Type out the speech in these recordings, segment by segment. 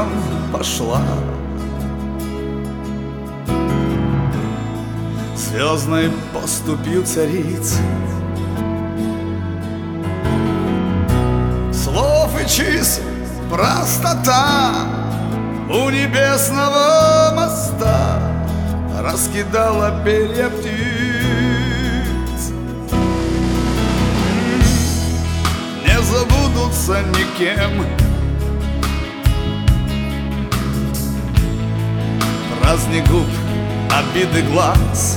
курсом пошла. Звездной поступью цариц, слов и чисел простота у небесного моста раскидала перья птиц. Не забудутся никем праздник губ, обиды глаз.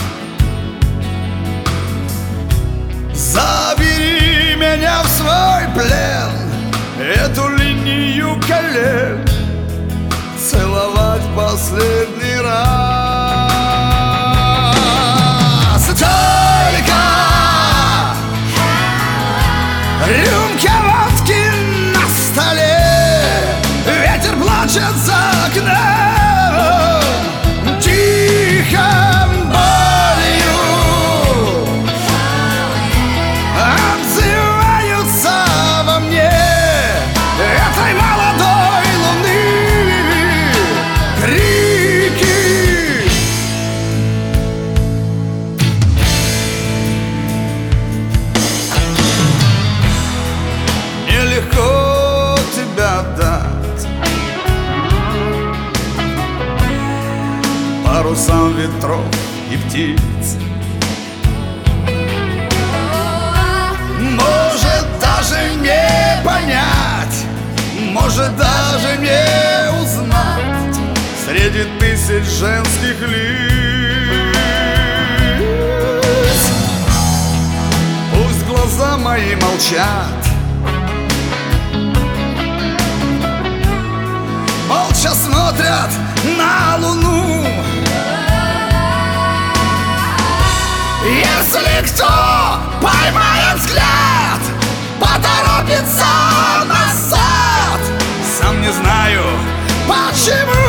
Забери меня в свой плен, эту линию колен целовать последний раз. Только рюмка водки на столе, ветер плачет за окном, тихо болью отзываются во мне этой молодой луны крики. Нелегко тебя дать парусам ветров и птиц. Может даже не понять, может даже не узнать среди тысяч женских лиц. Пусть глаза мои молчат, молча смотрят на луну. Если кто поймает взгляд, поторопится назад. Сам не знаю, почему